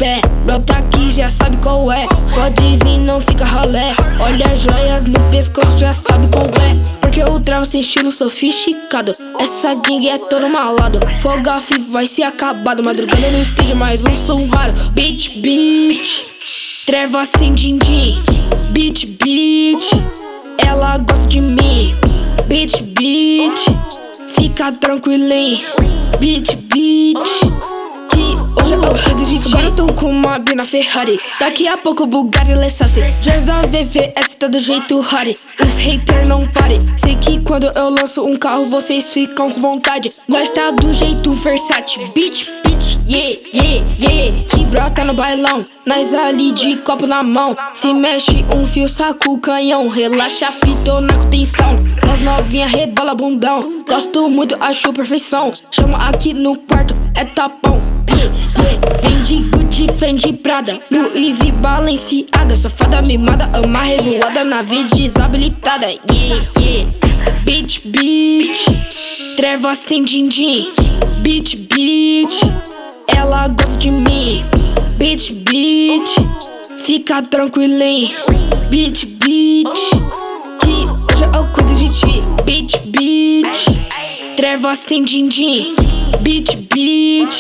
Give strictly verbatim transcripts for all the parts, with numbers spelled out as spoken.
pé, brota aqui, já sabe qual é. Pode vir, não fica ralé. Olha as joias no pescoço, já sabe qual é. Porque eu travo sem estilo sofisticado. Essa gangue é todo malado. Fogafi vai ser acabado. Madrugada no estúdio, mais um som raro. Beat, beat, trevas tem din-din. Beat, beat, ela gosta de mim. Beat, beat, fica tranquilinho. Beat, beat, que hoje eu cuido de ti. Agora eu tô com uma Bina Ferrari. Daqui a pouco Bugatti Lexus. Jazz da V V S tá do jeito Harry. Os haters não parem. Sei que quando eu lanço um carro vocês ficam com vontade. Nós tá do jeito Versace. Beat, beat, yeah, yeah, yeah. Que brota no bailão. Nós ali de copo na mão. Se mexe um fio, saca o canhão. Relaxa, fito na contenção. As novinha rebola bundão. Gosto muito, acho perfeição. Chama aqui no quarto, é tapão. Yeah, yeah. Vem de Gucci, Fendi, Prada, Louis V, Balenciaga. Safada mimada, ama revoada, nave desabilitada. Yeah, yeah. Beat, beat, trevas tem din-din. Beat, beat, ela gosta de mim. Beat, beat, fica tranquilinho. Beat, beat, que hoje eu cuido de ti. Beat, beat, trevas tem din-din. Beat, beat,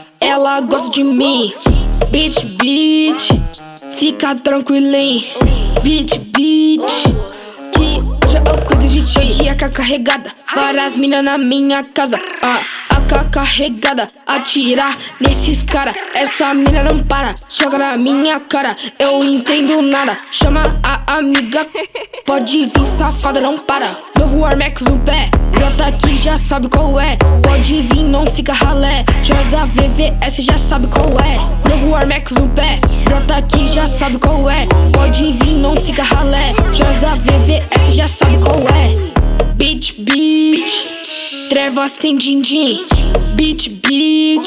ela gosta de mim. Beat, beat, fica tranquilinho. Beat, beat, que hoje eu cuido de ti. Dia com a carregada, várias minas na minha casa. Ah, a K carregada, atirar nesses cara. Essa mina não para, joga na minha cara. Eu entendo nada, chama a amiga. Pode vir safada, não para. Novo Air Max no pé, brota aqui, já sabe qual é. Pode vir, não fica ralé. Jazz da V V S, já sabe qual é. Novo Air Max no pé, brota aqui, já sabe qual é. Pode vir, não fica ralé. Jazz da V V S, já sabe qual é. Beat, beat, trevas tem din-din. Beat, beat,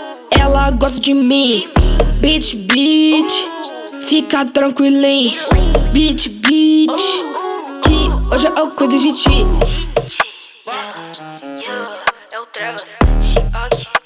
ela gosta de mim. Beat, beat, fica tranquilinho. Beat, beat, que hoje eu cuido de ti. Yeah, é o Trevas, Chiaki.